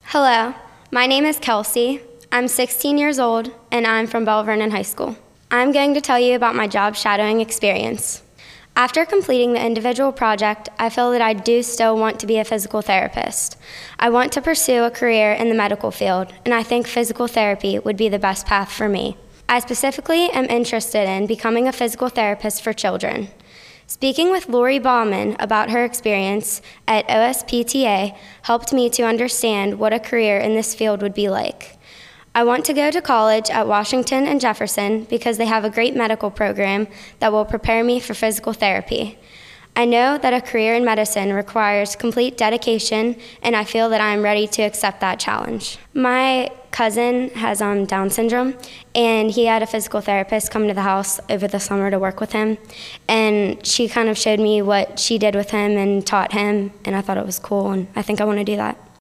Hello, my name is Kelsey. I'm 16 years old and I'm from Bell Vernon High School. I'm going to tell you about my job shadowing experience. After completing the individual project, I feel that I do still want to be a physical therapist. I want to pursue a career in the medical field, and I think physical therapy would be the best path for me. I specifically am interested in becoming a physical therapist for children. Speaking with Lori Bauman about her experience at OSPTA helped me to understand what a career in this field would be like. I want to go to college at Washington and Jefferson because they have a great medical program that will prepare me for physical therapy. I know that a career in medicine requires complete dedication, and I feel that I am ready to accept that challenge. My cousin has Down syndrome, and he had a physical therapist come to the house over the summer to work with him, and she kind of showed me what she did with him and taught him, and I thought it was cool, and I think I want to do that.